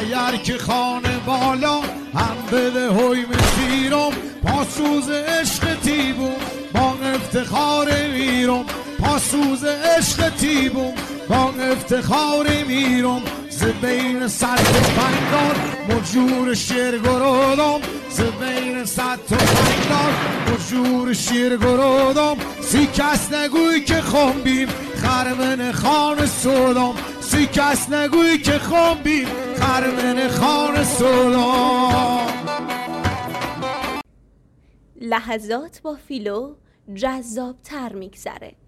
اگر که خانه بالا هم بده هوی میرم پاسوز عشق تیبون با افتخار میرم پاسوز عشق تیبون با افتخار میرم ز بین صد تفنگدار مجور شیر گرودم ز بین صد تفنگدار مجور شیر گرودم سی کس نگوی که خنبیم خرمن خان سودم سی کس نگوی که خنبیم خرمن خان سودم. لحظات با فیلو جذاب تر میگذره.